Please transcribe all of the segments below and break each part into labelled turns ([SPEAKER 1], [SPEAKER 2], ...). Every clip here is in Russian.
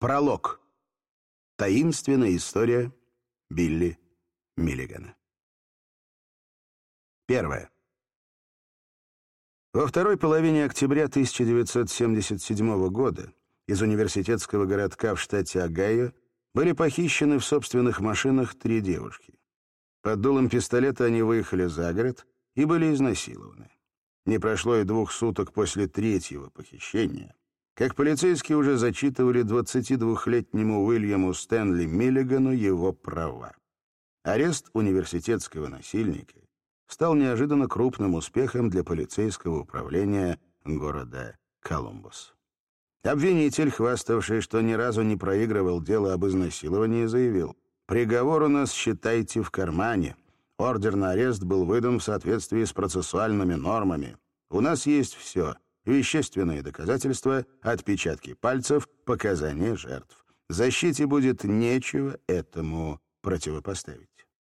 [SPEAKER 1] Пролог. Таинственная история Билли Миллигана. Первое. Во второй половине октября 1977 года из университетского городка в штате Огайо были похищены в собственных машинах 3 девушки. Под дулом пистолета они выехали за город и были изнасилованы. Не прошло и 2 суток после 3-го похищения, как полицейские уже зачитывали 22-летнему Уильяму Стэнли Миллигану его права. Арест университетского насильника стал неожиданно крупным успехом для полицейского управления города Колумбус. Обвинитель, хваставший, что ни разу не проигрывал дело об изнасиловании, заявил: «Приговор у нас, считайте, в кармане. Ордер на арест был выдан в соответствии с процессуальными нормами. У нас есть все: вещественные доказательства, отпечатки пальцев, показания жертв. Защите будет нечего этому противопоставить».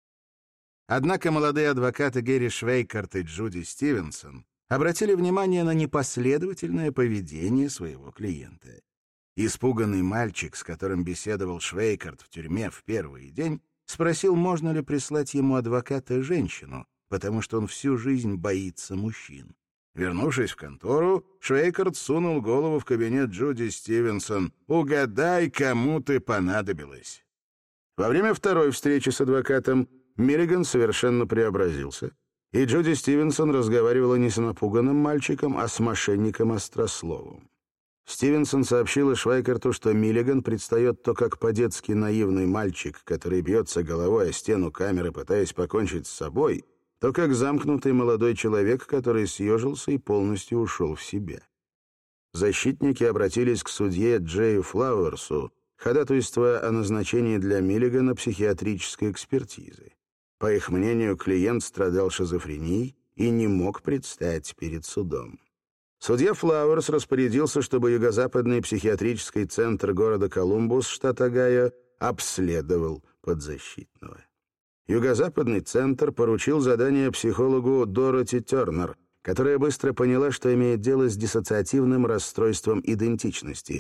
[SPEAKER 1] Однако молодые адвокаты Гэри Швейкарт и Джуди Стивенсон обратили внимание на непоследовательное поведение своего клиента. Испуганный мальчик, с которым беседовал Швейкарт в тюрьме в первый день, спросил, можно ли прислать ему адвоката-женщину, потому что он всю жизнь боится мужчин. Вернувшись в контору, Швейкарт сунул голову в кабинет Джуди Стивенсон. «Угадай, кому ты понадобилась». Во время второй встречи с адвокатом Миллиган совершенно преобразился, и Джуди Стивенсон разговаривала не с напуганным мальчиком, а с мошенником-острословом. Стивенсон сообщила Швейкарту, что Миллиган предстает то как по-детски наивный мальчик, который бьется головой о стену камеры, пытаясь покончить с собой, то как замкнутый молодой человек, который съежился и полностью ушел в себя. Защитники обратились к судье Джею Флауэрсу, ходатайствуя о назначении для Миллигана психиатрической экспертизы. По их мнению, клиент страдал шизофренией и не мог предстать перед судом. Судья Флауэрс распорядился, чтобы юго-западный психиатрический центр города Колумбус, штат Огайо, обследовал подзащитного. Юго-западный центр поручил задание психологу Дороти Тернер, которая быстро поняла, что имеет дело с диссоциативным расстройством идентичности,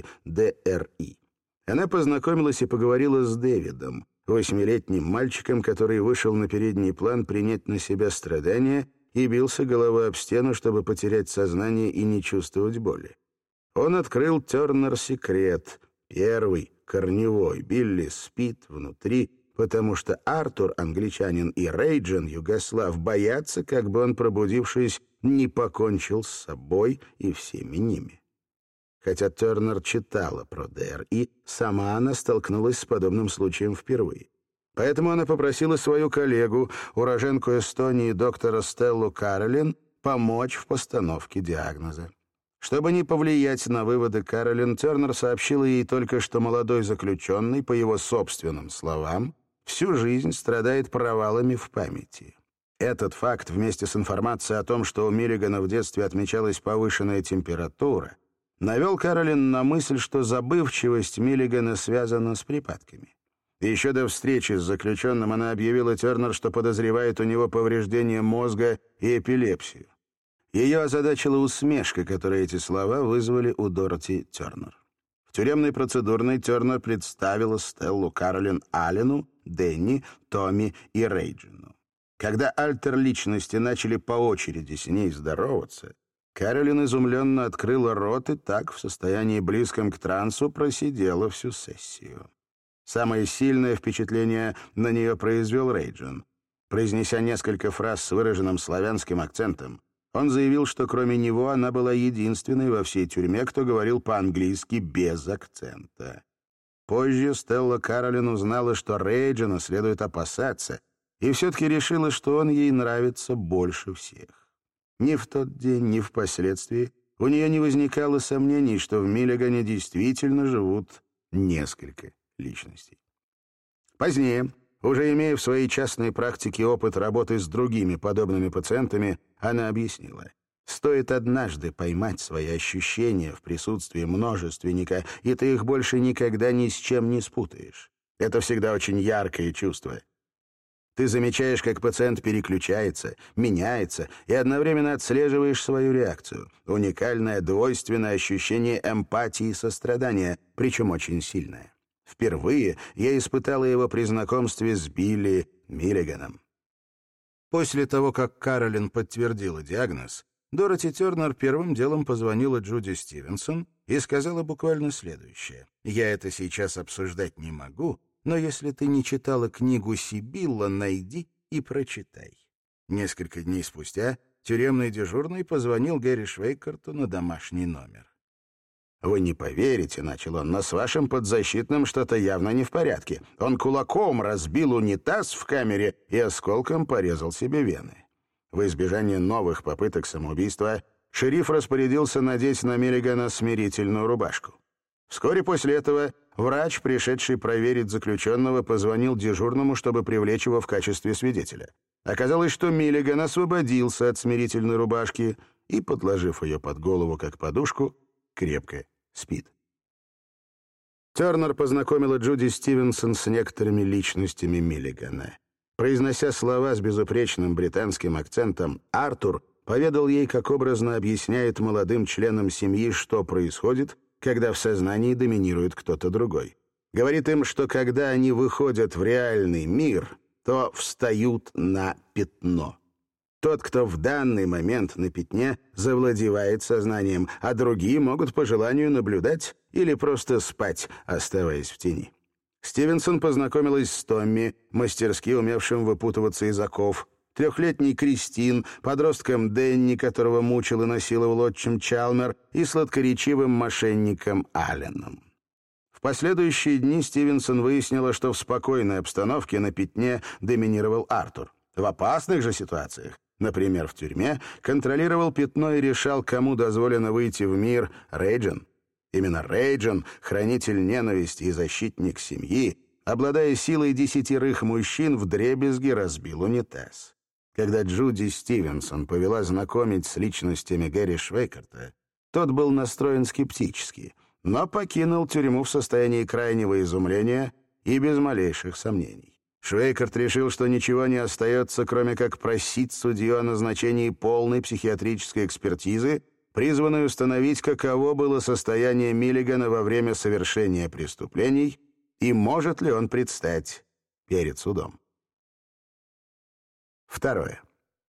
[SPEAKER 1] ДРИ. Она познакомилась и поговорила с Дэвидом, 8-летним мальчиком, который вышел на передний план принять на себя страдания и бился головой об стену, чтобы потерять сознание и не чувствовать боли. Он открыл Тернер секрет. Первый, корневой, Билли спит внутри, потому что Артур, англичанин, и Рейджин, югослав, боятся, как бы он, пробудившись, не покончил с собой и всеми ними. Хотя Тернер читала про ДРИ, сама она столкнулась с подобным случаем впервые. Поэтому она попросила свою коллегу, уроженку Эстонии доктора Стеллу Каролин, помочь в постановке диагноза. Чтобы не повлиять на выводы Каролин, Тернер сообщила ей только, что молодой заключенный, по его собственным словам, всю жизнь страдает провалами в памяти. Этот факт, вместе с информацией о том, что у Миллигана в детстве отмечалась повышенная температура, навел Каролин на мысль, что забывчивость Миллигана связана с припадками. Еще до встречи с заключенным она объявила Тернер, что подозревает у него повреждение мозга и эпилепсию. Ее озадачила усмешка, которую эти слова вызвали у Дороти Тернер. В тюремной процедурной Тернер представила Стеллу Каролин Аллену, Дэнни, Томми и Рейджину. Когда альтер-личности начали по очереди с ней здороваться, Каролин изумленно открыла рот и так, в состоянии близком к трансу, просидела всю сессию. Самое сильное впечатление на нее произвел Рейджин. Произнеся несколько фраз с выраженным славянским акцентом, он заявил, что кроме него она была единственной во всей тюрьме, кто говорил по-английски без акцента. Позже Стелла Каролин узнала, что Рейджина следует опасаться, и все-таки решила, что он ей нравится больше всех. Ни в тот день, ни впоследствии у нее не возникало сомнений, что в Миллигане действительно живут несколько личностей. Позднее, уже имея в своей частной практике опыт работы с другими подобными пациентами, она объяснила: стоит однажды поймать свои ощущения в присутствии множественника, и ты их больше никогда ни с чем не спутаешь. Это всегда очень яркое чувство. Ты замечаешь, как пациент переключается, меняется, и одновременно отслеживаешь свою реакцию. Уникальное двойственное ощущение эмпатии и сострадания, причем очень сильное. Впервые я испытала его при знакомстве с Билли Миллиганом. После того, как Каролин подтвердила диагноз, Дороти Тернер первым делом позвонила Джуди Стивенсон и сказала буквально следующее. «Я это сейчас обсуждать не могу, но если ты не читала книгу Сибилла, найди и прочитай». Несколько дней спустя тюремный дежурный позвонил Гэри Швейкарту на домашний номер. «Вы не поверите», — начал он, — «но с вашим подзащитным что-то явно не в порядке. Он кулаком разбил унитаз в камере и осколком порезал себе вены». В избежание новых попыток самоубийства шериф распорядился надеть на Миллигана смирительную рубашку. Вскоре после этого врач, пришедший проверить заключенного, позвонил дежурному, чтобы привлечь его в качестве свидетеля. Оказалось, что Миллиган освободился от смирительной рубашки и, подложив ее под голову как подушку, крепко спит. Тернер познакомила Джуди Стивенсон с некоторыми личностями Миллигана. Произнося слова с безупречным британским акцентом, Артур поведал ей, как образно объясняет молодым членам семьи, что происходит, когда в сознании доминирует кто-то другой. Говорит им, что когда они выходят в реальный мир, то встают на пятно. Тот, кто в данный момент на пятне, завладевает сознанием, а другие могут по желанию наблюдать или просто спать, оставаясь в тени. Стивенсон познакомилась с Томми, мастерски умевшим выпутываться из оков, трехлетней Кристин, подростком Дэнни, которого мучил и насиловал отчим Чалмер, и сладкоречивым мошенником Алленом. В последующие дни Стивенсон выяснила, что в спокойной обстановке на пятне доминировал Артур. В опасных же ситуациях, например, в тюрьме, контролировал пятно и решал, кому дозволено выйти в мир Рейджин. Именно Рейджин, хранитель ненависти и защитник семьи, обладая силой 10 мужчин, вдребезги разбил унитаз. Когда Джуди Стивенсон повела знакомить с личностями Гэри Швейкарта, тот был настроен скептически, но покинул тюрьму в состоянии крайнего изумления и без малейших сомнений. Швейкарт решил, что ничего не остается, кроме как просить судью о назначении полной психиатрической экспертизы, призванной установить, каково было состояние Миллигана во время совершения преступлений и может ли он предстать перед судом. Второе.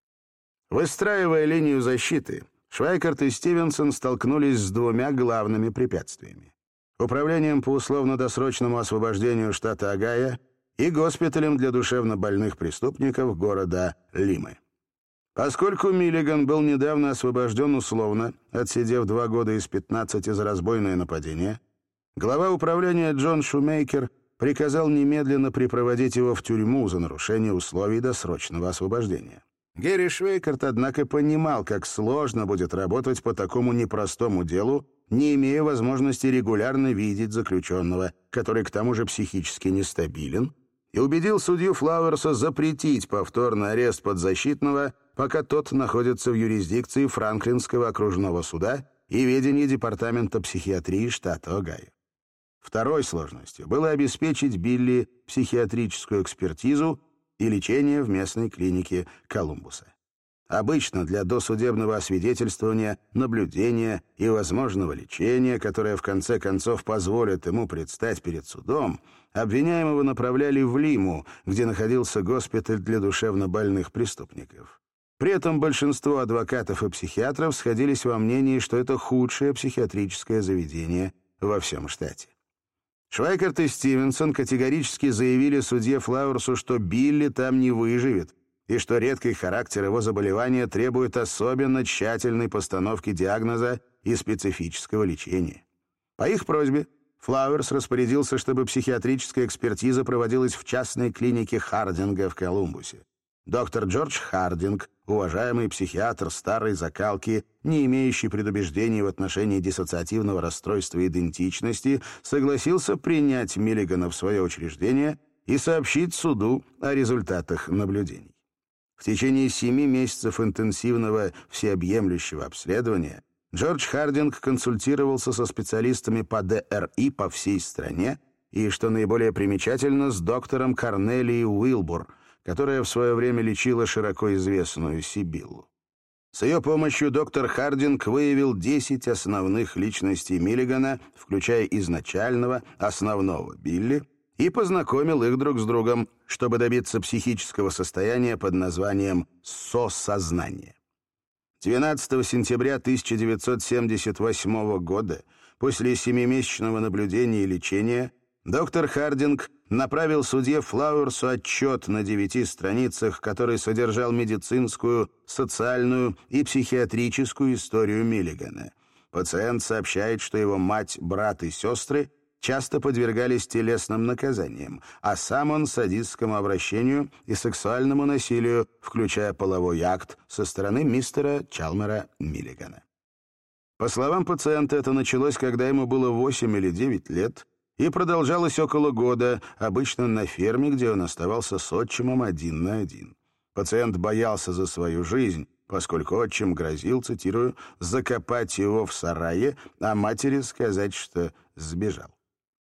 [SPEAKER 1] Выстраивая линию защиты, Швейкарт и Стивенсон столкнулись с двумя главными препятствиями: Управлением по условно-досрочному освобождению штата Огайо и госпиталем для душевнобольных преступников города Лимы. Поскольку Миллиган был недавно освобожден условно, отсидев 2 года из 15 за разбойное нападение, глава управления Джон Шумейкер приказал немедленно припроводить его в тюрьму за нарушение условий досрочного освобождения. Гэри Швейкарт, однако, понимал, как сложно будет работать по такому непростому делу, не имея возможности регулярно видеть заключенного, который к тому же психически нестабилен, и убедил судью Флауэрса запретить повторный арест подзащитного, пока тот находится в юрисдикции Франклинского окружного суда и ведении Департамента психиатрии штата Огайо. Второй сложностью было обеспечить Билли психиатрическую экспертизу и лечение в местной клинике Колумбуса. Обычно для досудебного освидетельствования, наблюдения и возможного лечения, которое в конце концов позволит ему предстать перед судом, обвиняемого направляли в Лиму, где находился госпиталь для душевнобольных преступников. При этом большинство адвокатов и психиатров сходились во мнении, что это худшее психиатрическое заведение во всем штате. Швейкарт и Стивенсон категорически заявили судье Флауэрсу, что Билли там не выживет, и что редкий характер его заболевания требует особенно тщательной постановки диагноза и специфического лечения. По их просьбе Флауэрс распорядился, чтобы психиатрическая экспертиза проводилась в частной клинике Хардинга в Колумбусе. Доктор Джордж Хардинг, уважаемый психиатр старой закалки, не имеющий предубеждений в отношении диссоциативного расстройства идентичности, согласился принять Миллигана в свое учреждение и сообщить суду о результатах наблюдений. В течение 7 месяцев интенсивного всеобъемлющего обследования Джордж Хардинг консультировался со специалистами по ДРИ по всей стране и, что наиболее примечательно, с доктором Корнелией Уилбур, которая в свое время лечила широко известную Сибиллу. С ее помощью доктор Хардинг выявил 10 основных личностей Миллигана, включая изначального, основного Билли, и познакомил их друг с другом, чтобы добиться психического состояния под названием «сосознание». 12 сентября 1978 года, после 7-месячного наблюдения и лечения, доктор Хардинг направил судье Флауэрсу отчет на 9 страницах, который содержал медицинскую, социальную и психиатрическую историю Миллигана. Пациент сообщает, что его мать, брат и сестры часто подвергались телесным наказаниям, а сам он садистскому обращению и сексуальному насилию, включая половой акт со стороны мистера Чалмера Миллигана. По словам пациента, это началось, когда ему было 8 или 9 лет, и продолжалось около года, обычно на ферме, где он оставался с отчимом 1 на 1. Пациент боялся за свою жизнь, поскольку отчим грозил, цитирую, «закопать его в сарае, а матери сказать, что сбежал».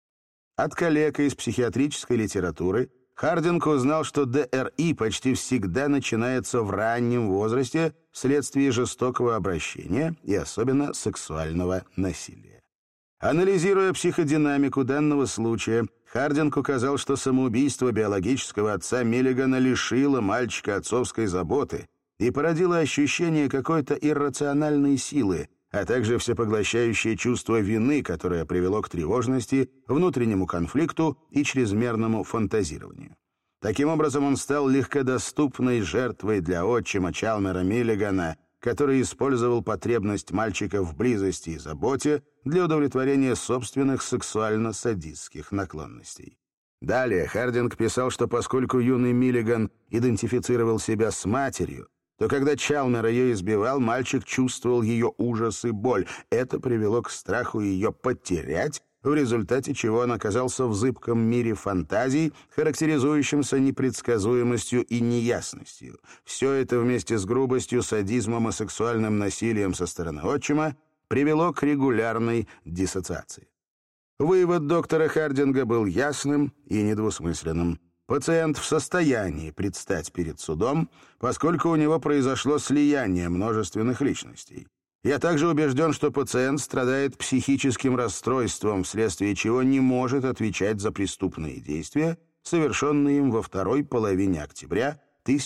[SPEAKER 1] От коллег из психиатрической литературы Хардинг узнал, что ДРИ почти всегда начинается в раннем возрасте вследствие жестокого обращения и особенно сексуального насилия. Анализируя психодинамику данного случая, Хардинг указал, что самоубийство биологического отца Миллигана лишило мальчика отцовской заботы и породило ощущение какой-то иррациональной силы, а также всепоглощающее чувство вины, которое привело к тревожности, внутреннему конфликту и чрезмерному фантазированию. Таким образом, он стал легкодоступной жертвой для отчима Чалмера Миллигана, который использовал потребность мальчика в близости и заботе для удовлетворения собственных сексуально-садистских наклонностей. Далее Хардинг писал, что поскольку юный Миллиган идентифицировал себя с матерью, то когда Чалмер ее избивал, мальчик чувствовал ее ужас и боль. Это привело к страху ее потерять, в результате чего он оказался в зыбком мире фантазий, характеризующемся непредсказуемостью и неясностью. Все это вместе с грубостью, садизмом и сексуальным насилием со стороны отчима привело к регулярной диссоциации. Вывод доктора Хардинга был ясным и недвусмысленным. Пациент в состоянии предстать перед судом, поскольку у него произошло слияние множественных личностей. Я также убежден, что пациент страдает психическим расстройством, вследствие чего не может отвечать за преступные действия, совершенные им во второй половине октября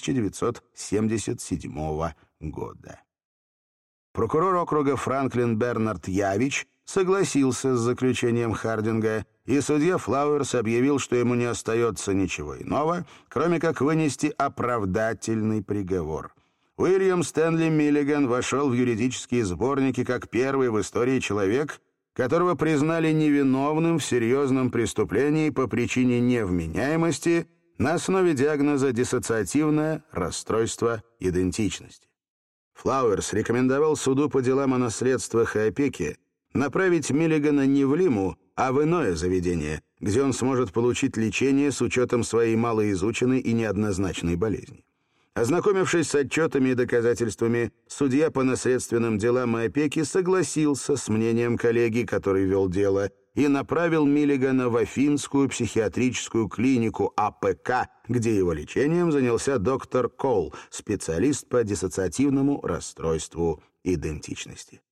[SPEAKER 1] 1977 года. Прокурор округа Франклин Бернард Явич согласился с заключением Хардинга, и судья Флауэрс объявил, что ему не остается ничего иного, кроме как вынести оправдательный приговор. Уильям Стэнли Миллиган вошел в юридические сборники как первый в истории человек, которого признали невиновным в серьезном преступлении по причине невменяемости на основе диагноза диссоциативное расстройство идентичности. Флауэрс рекомендовал суду по делам о наследствах и опеке направить Миллигана не в Лиму, а в иное заведение, где он сможет получить лечение с учетом своей малоизученной и неоднозначной болезни. Ознакомившись с отчетами и доказательствами, судья по наследственным делам и опеке согласился с мнением коллеги, который вел дело, и направил Миллигана в Афинскую психиатрическую клинику АПК, где его лечением занялся доктор Колл, специалист по диссоциативному расстройству идентичности.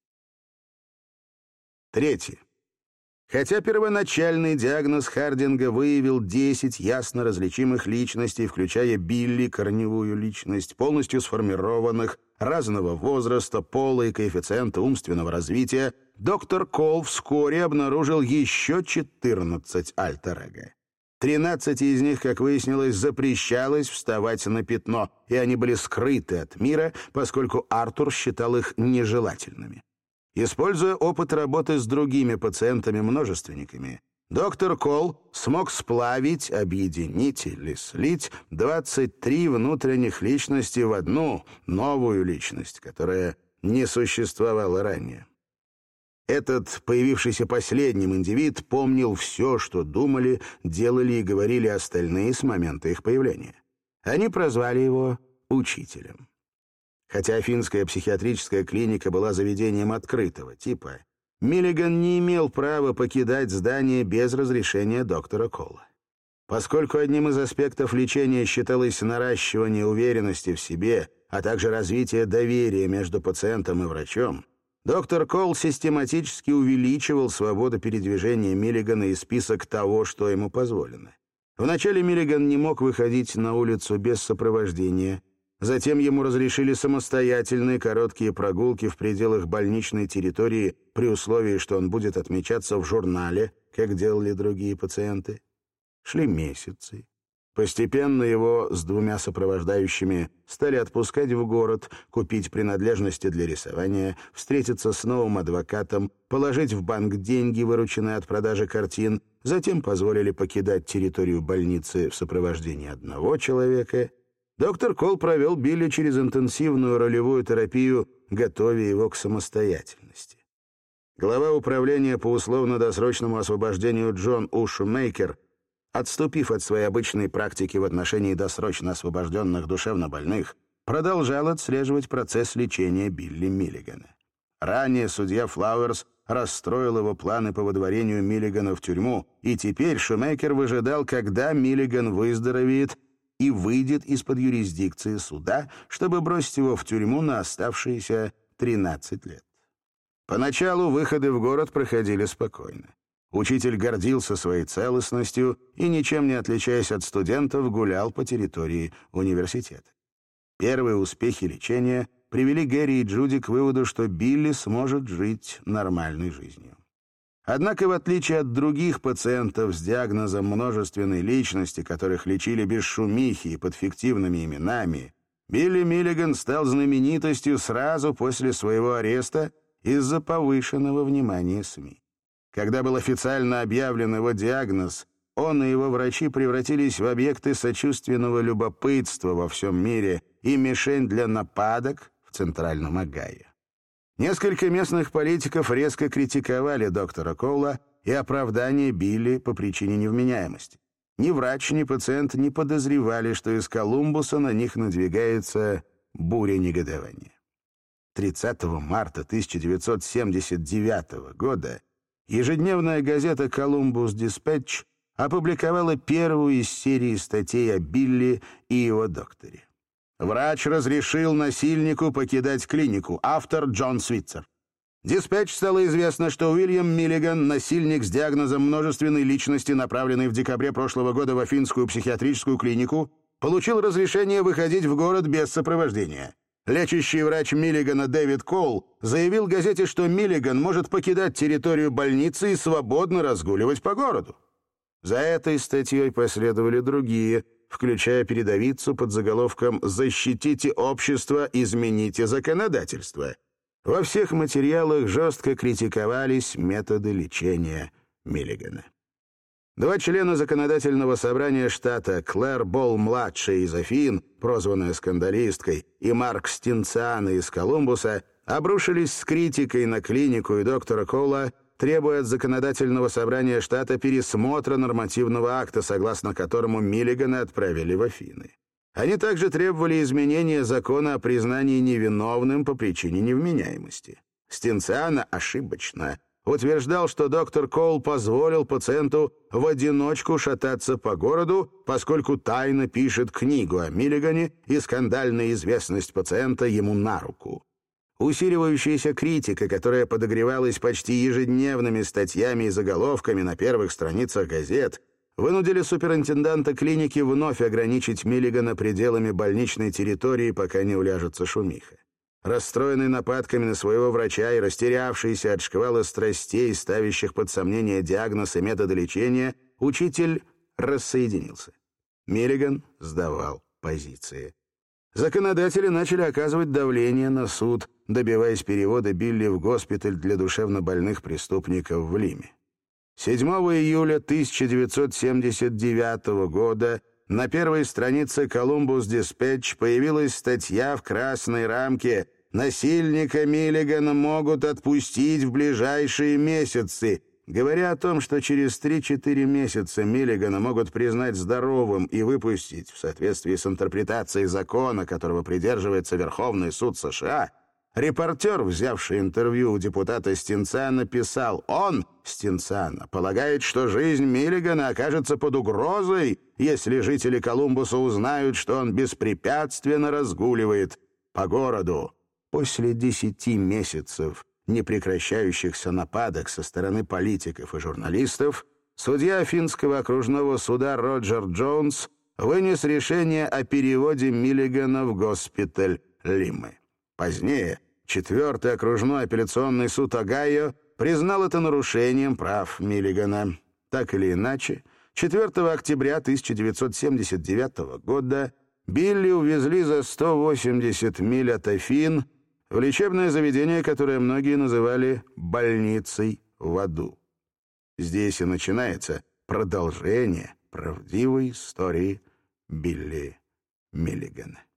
[SPEAKER 1] Третье. Хотя первоначальный диагноз Хардинга выявил 10 ясно различимых личностей, включая Билли, корневую личность, полностью сформированных, разного возраста, пола и коэффициента умственного развития, доктор Колл вскоре обнаружил еще 14 альтер-эго. 13 из них, как выяснилось, запрещалось вставать на пятно, и они были скрыты от мира, поскольку Артур считал их нежелательными. Используя опыт работы с другими пациентами-множественниками, доктор Колл смог сплавить, объединить или слить 23 внутренних личности в одну новую личность, которая не существовала ранее. Этот, появившийся последним индивид, помнил все, что думали, делали и говорили остальные с момента их появления. Они прозвали его «учителем». Хотя Афинская психиатрическая клиника была заведением открытого типа, Миллиган не имел права покидать здание без разрешения доктора Колла. Поскольку одним из аспектов лечения считалось наращивание уверенности в себе, а также развитие доверия между пациентом и врачом, доктор Колл систематически увеличивал свободу передвижения Миллигана и список того, что ему позволено. Вначале Миллиган не мог выходить на улицу без сопровождения. Затем ему разрешили самостоятельные короткие прогулки в пределах больничной территории при условии, что он будет отмечаться в журнале, как делали другие пациенты. Шли месяцы. Постепенно его с 2 сопровождающими стали отпускать в город, купить принадлежности для рисования, встретиться с новым адвокатом, положить в банк деньги, вырученные от продажи картин, затем позволили покидать территорию больницы в сопровождении 1 человека. Доктор Колл провел Билли через интенсивную ролевую терапию, готовя его к самостоятельности. Глава управления по условно-досрочному освобождению Джон У. Шумейкер, отступив от своей обычной практики в отношении досрочно освобожденных душевнобольных, продолжал отслеживать процесс лечения Билли Миллигана. Ранее судья Флауэрс расстроил его планы по выдворению Миллигана в тюрьму, и теперь Шумейкер выжидал, когда Миллиган выздоровеет и выйдет из-под юрисдикции суда, чтобы бросить его в тюрьму на оставшиеся 13 лет. Поначалу выходы в город проходили спокойно. Учитель гордился своей целостностью и, ничем не отличаясь от студентов, гулял по территории университета. Первые успехи лечения привели Гэри и Джуди к выводу, что Билли сможет жить нормальной жизнью. Однако, в отличие от других пациентов с диагнозом множественной личности, которых лечили без шумихи и под фиктивными именами, Билли Миллиган стал знаменитостью сразу после своего ареста из-за повышенного внимания СМИ. Когда был официально объявлен его диагноз, он и его врачи превратились в объекты сочувственного любопытства во всем мире и мишень для нападок в Центральном Огайо. Несколько местных политиков резко критиковали доктора Колла и оправдание Билли по причине невменяемости. Ни врач, ни пациент не подозревали, что из Колумбуса на них надвигается буря негодования. 30 марта 1979 года ежедневная газета «Колумбус Диспетч» опубликовала первую из серии статей о Билли и его докторе. Врач разрешил насильнику покидать клинику. Автор Джон Свитцер. Диспетч стало известно, что Уильям Миллиган, насильник с диагнозом множественной личности, направленный в декабре прошлого года в Афинскую психиатрическую клинику, получил разрешение выходить в город без сопровождения. Лечащий врач Миллигана Дэвид Колл заявил газете, что Миллиган может покидать территорию больницы и свободно разгуливать по городу. За этой статьей последовали другие, включая передовицу под заголовком «Защитите общество, измените законодательство». Во всех материалах жестко критиковались методы лечения Миллигана. 2 члена законодательного собрания штата, Клэр Болл-младшая из Афин, прозванная скандалисткой, и Марк Стинциано из Колумбуса, обрушились с критикой на клинику и доктора Колла, требуя от законодательного собрания штата пересмотра нормативного акта, согласно которому Миллигана отправили в Афины. Они также требовали изменения закона о признании невиновным по причине невменяемости. Стинциано ошибочно утверждал, что доктор Колл позволил пациенту в одиночку шататься по городу, поскольку тайно пишет книгу о Миллигане, и скандальная известность пациента ему на руку. Усиливающаяся критика, которая подогревалась почти ежедневными статьями и заголовками на первых страницах газет, вынудили суперинтенданта клиники вновь ограничить Миллигана пределами больничной территории, пока не уляжется шумиха. Расстроенный нападками на своего врача и растерявшийся от шквала страстей, ставящих под сомнение диагноз и методы лечения, учитель рассоединился. Миллиган сдавал позиции. Законодатели начали оказывать давление на суд, добиваясь перевода Билли в госпиталь для душевнобольных преступников в Лиме. 7 июля 1979 года на первой странице «Колумбус Диспетч» появилась статья в красной рамке «Насильника Миллигана могут отпустить в ближайшие месяцы», говоря о том, что через 3-4 месяца Миллигана могут признать здоровым и выпустить в соответствии с интерпретацией закона, которого придерживается Верховный суд США. Репортер, взявший интервью у депутата Стенциана, писал: «Он, Стенциана, полагает, что жизнь Миллигана окажется под угрозой, если жители Колумбуса узнают, что он беспрепятственно разгуливает по городу». После 10 месяцев непрекращающихся нападок со стороны политиков и журналистов судья Финского окружного суда Роджер Джонс вынес решение о переводе Миллигана в госпиталь Лимы. Позднее 4-й окружной апелляционный суд Огайо признал это нарушением прав Миллигана. Так или иначе, 4 октября 1979 года Билли увезли за 180 миль от Афин в лечебное заведение, которое многие называли «больницей в аду». Здесь и начинается продолжение правдивой истории Билли Миллигана.